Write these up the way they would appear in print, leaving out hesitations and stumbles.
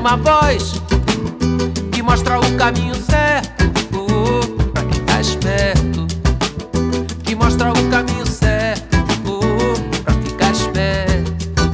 uma voz que mostra o caminho certo, pra quem tá esperto. Que mostra o caminho certo, pra ficar esperto.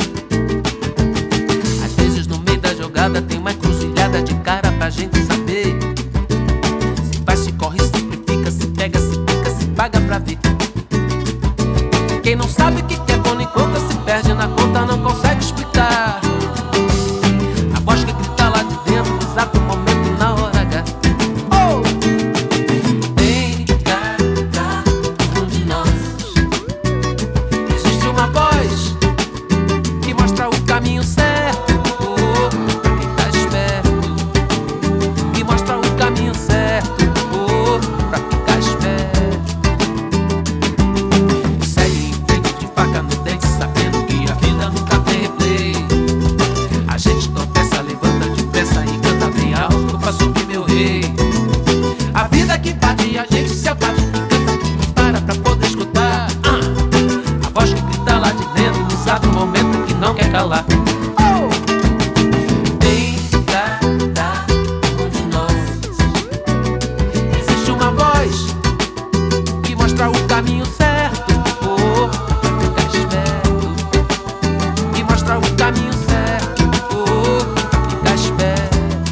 Às vezes no meio da jogada tem uma encruzilhada de cara pra gente saber se vai, se corre, se simplifica, se pega, se pica, se paga pra ver. Quem não sabe o que quer quando encontra se perde na conta, não consegue explicar. A voz que grita lá de dentro, no exato momento, na hora H. Oh! Tem cada um de nós. Existe uma voz que mostra o caminho certo, pra quem tá esperto. Que mostra o caminho certo, pra ficar esperto. Segue em frente de faca no dente, sabendo que a vida nunca tem replay. A gente tropeça, levanta depressa e canta bem alto pra subir, meu rei. A vida que bate e a gente se abate e canta que para pra poder escutar. A voz que grita lá de dentro, no exato momento que não quer calar. Oh! Tem cada um de nós. Existe uma voz que mostra o caminho certo, pra ficar esperto. Que mostra o caminho certo, pra ficar esperto.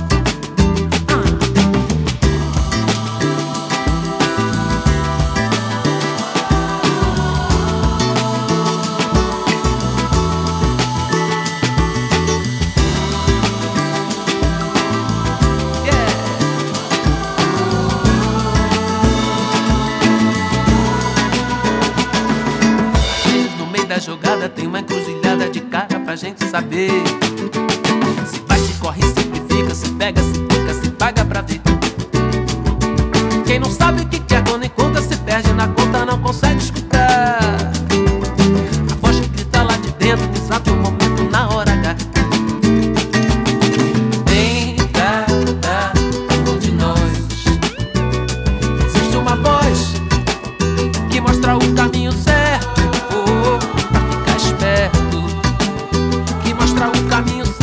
No meio da jogada tem uma encruzilhada de cara pra gente saber se vai, se corre, se simplifica, se pega, se pica, se paga pra ver. Quem não sabe o que quer quando encontra se perde na conta, não consegue escutar. A voz que grita lá de dentro, no exato momento, na hora H. Tem cada um de nós. Existe uma voz que mostra o caminho certo, pra ficar esperto. Que mostra o caminho certo,